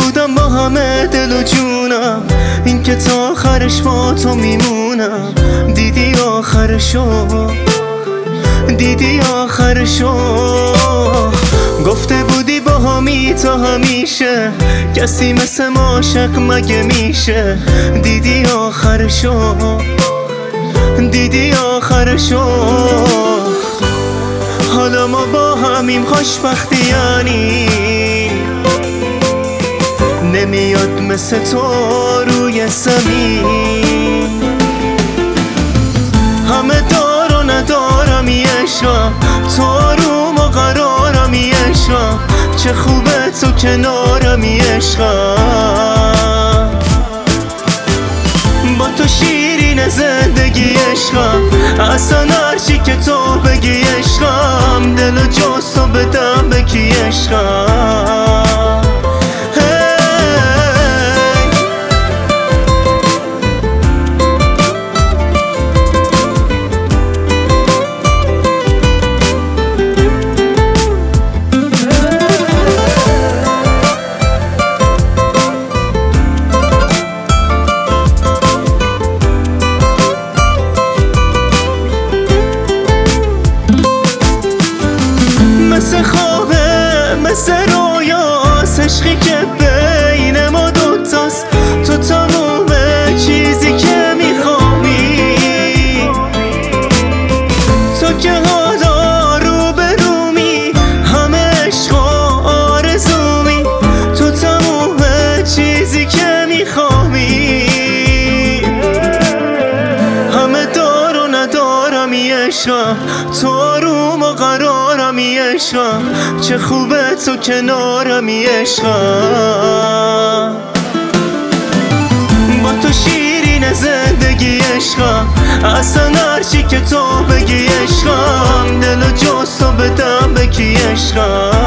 بودم با همه دل و جونم، این که تا آخرش با تو میمونم. دیدی آخرشو، دیدی آخرشو. گفته بودی با همی تا همیشه، کسی مثل ما عاشق مگه میشه؟ دیدی آخرشو، دیدی آخرشو. حالا ما با همیم خوشبختی یعنی نمیاد مثل تو روی زمین. همه دار و ندارم عشقم، تو آروم و قرارم عشقم. چه خوبه تو کنارم عشقم، با تو شیرین زندگی عشقم. اصلا هرچی که تو بگی عشقم، دل و جز تو بدم به کی عشقم. مثل خوابه مثل رویاست، عشقی که بین ما دوتاست. تو تموم چیزی که میخوایی، تو که حالا رو به رومی، همه عشق و آرزومی. تو تموم چیزی که میخوایی، همه دار و ندارم عشقم. تو آروم و قرارم عشقم، چه خوبه تو کنارم عشقم. با تو شیرین زندگی عشقم، اصلا هرچی که تو بگی عشقم. دل و جز تو بدم به کی عشقم.